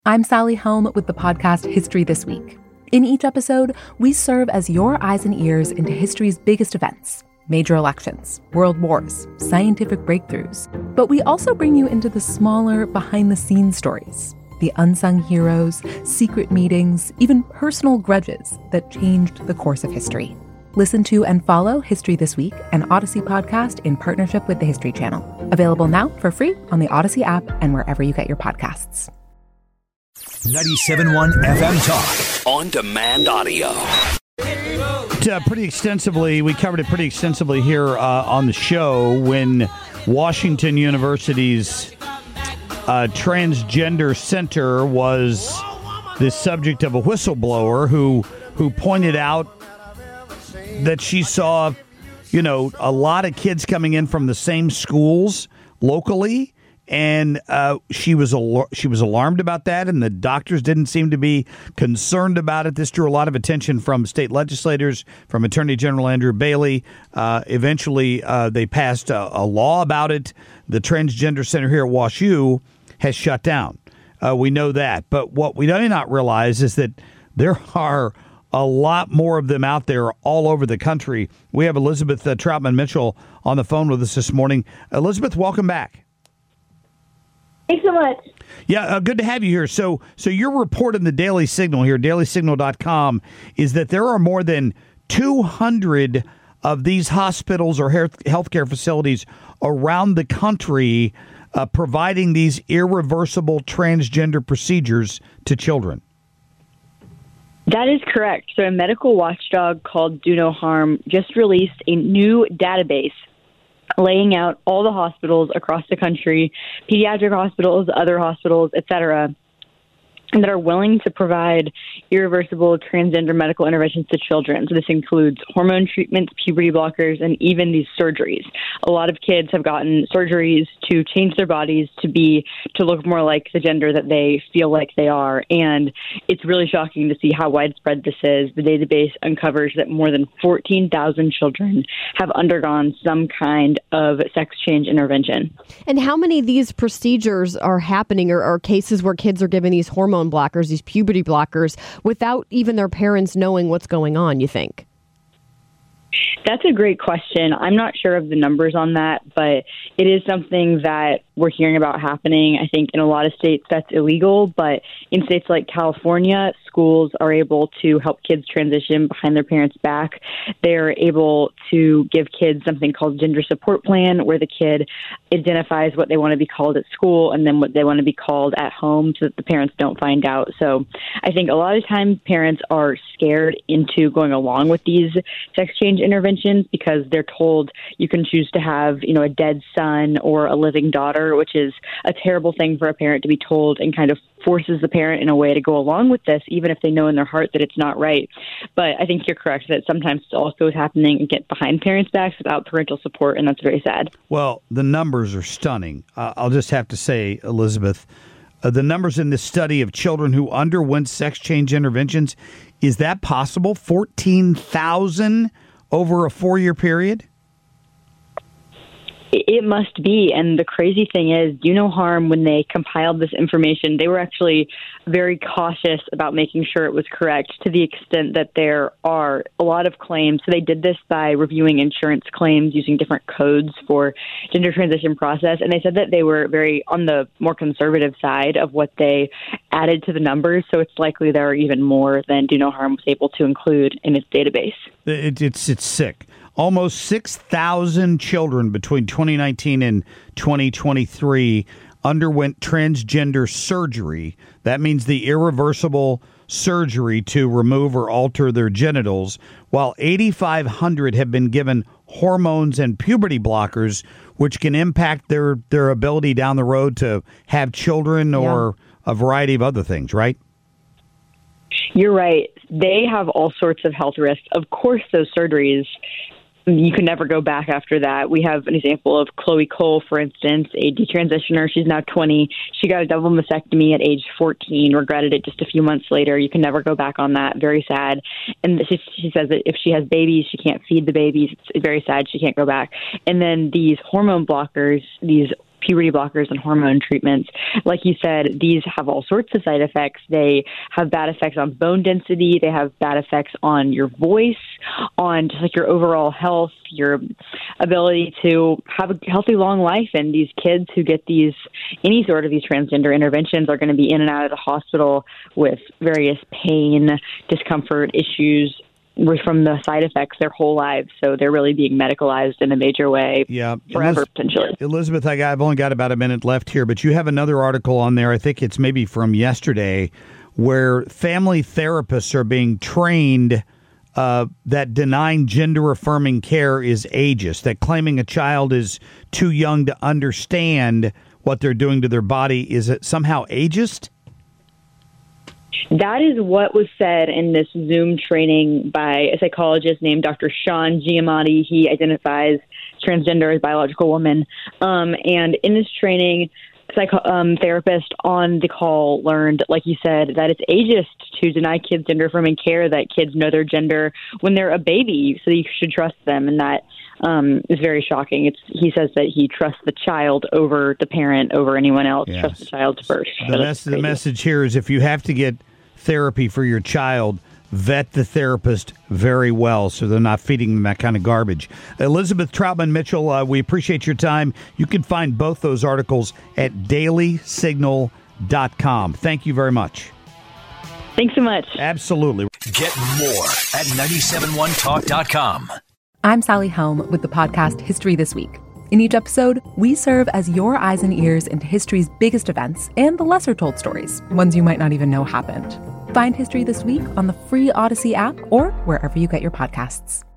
I'm Sally Helm with the podcast History This Week. In each episode, we serve as your eyes and ears into history's biggest events, major elections, world wars, scientific breakthroughs. But we also bring you into the smaller, behind-the-scenes stories, the unsung heroes, secret meetings, even personal grudges that changed the course of history. Listen to and follow History This Week, an Odyssey podcast in partnership with the History Channel. Available now for free on the Odyssey app and wherever you get your podcasts. 97.1 FM Talk. On demand audio. Pretty extensively, we covered it pretty extensively here on the show when Washington University's Transgender Center was the subject of a whistleblower who pointed out that she saw, a lot of kids coming in from the same schools locally. And she was alarmed about that, and the doctors didn't seem to be concerned about it. This drew a lot of attention from state legislators, from Attorney General Andrew Bailey. Eventually, they passed a law about it. The Transgender Center here at WashU has shut down. We know that. But what we do not realize is that there are a lot more of them out there all over the country. We have Elizabeth Troutman Mitchell on the phone with us this morning. Elizabeth, welcome back. Thanks so much. Yeah, good to have you here. So your report in the Daily Signal here, dailysignal.com, is that there are more than 200 of these hospitals or healthcare facilities around the country providing these irreversible transgender procedures to children. That is correct. So a medical watchdog called Do No Harm just released a new database laying out all the hospitals across the country, pediatric hospitals, other hospitals, et cetera, that are willing to provide irreversible transgender medical interventions to children. So this includes hormone treatments, puberty blockers, and even these surgeries. A lot of kids have gotten surgeries to change their bodies to look more like the gender that they feel like they are. And it's really shocking to see how widespread this is. The database uncovers that more than 14,000 children have undergone some kind of sex change intervention. And how many of these procedures are happening or are cases where kids are given these hormone blockers, these puberty blockers, without even their parents knowing what's going on, you think? That's a great question. I'm not sure of the numbers on that, but it is something that we're hearing about happening. I think in a lot of states that's illegal, but in states like California, schools are able to help kids transition behind their parents' back. They're able to give kids something called gender support plan, where the kid identifies what they want to be called at school and then what they want to be called at home so that the parents don't find out. So I think a lot of times parents are scared into going along with these sex change interventions because they're told you can choose to have, a dead son or a living daughter, which is a terrible thing for a parent to be told, and kind of forces the parent in a way to go along with this, even if they know in their heart that it's not right. But I think you're correct that sometimes it also is happening and get behind parents' backs without parental support, and that's very sad. Well, the numbers are stunning. I'll just have to say, Elizabeth, the numbers in this study of children who underwent sex change interventions, is that possible? 14,000 over a 4-year period? It must be. And the crazy thing is, Do No Harm, when they compiled this information, they were actually very cautious about making sure it was correct, to the extent that there are a lot of claims. So they did this by reviewing insurance claims using different codes for gender transition process. And they said that they were very on the more conservative side of what they added to the numbers. So it's likely there are even more than Do No Harm was able to include in its database. It's sick. Almost 6,000 children between 2019 and 2023 underwent transgender surgery. That means the irreversible surgery to remove or alter their genitals, while 8,500 have been given hormones and puberty blockers, which can impact their ability down the road to have children or a variety of other things, right? You're right. They have all sorts of health risks. Of course, those surgeries, you can never go back after that. We have an example of Chloe Cole, for instance, a detransitioner. She's now 20. She got a double mastectomy at age 14, regretted it just a few months later. You can never go back on that. Very sad. And she says that if she has babies, she can't feed the babies. It's very sad. She can't go back. And then these hormone blockers, these puberty blockers and hormone treatments. Like you said, these have all sorts of side effects. They have bad effects on bone density. They have bad effects on your voice, on just like your overall health, your ability to have a healthy, long life. And these kids who get any sort of these transgender interventions are going to be in and out of the hospital with various pain, discomfort issues from the side effects their whole lives. So they're really being medicalized in a major way forever, potentially. Elizabeth, I've only got about a minute left here, but you have another article on there, I think it's maybe from yesterday, where family therapists are being trained that denying gender-affirming care is ageist, that claiming a child is too young to understand what they're doing to their body is somehow ageist? That is what was said in this Zoom training by a psychologist named Dr. Sean Giamatti. He identifies transgender as biological woman. And in this training, therapist on the call learned, like you said, that it's ageist to deny kids gender-affirming care, that kids know their gender when they're a baby, so you should trust them. And that is very shocking. He says that he trusts the child over the parent, over anyone else. Yes. Trusts the child first. The message here is if you have to get therapy for your child, vet the therapist very well so they're not feeding them that kind of garbage. Elizabeth Troutman Mitchell, we appreciate your time. You can find both those articles at dailysignal.com. Thank you very much. Thanks so much. Absolutely. Get more at 971talk.com. I'm Sally Helm with the podcast History This Week. In each episode, we serve as your eyes and ears into history's biggest events and the lesser-told stories, ones you might not even know happened. Find History This Week on the free Odyssey app or wherever you get your podcasts.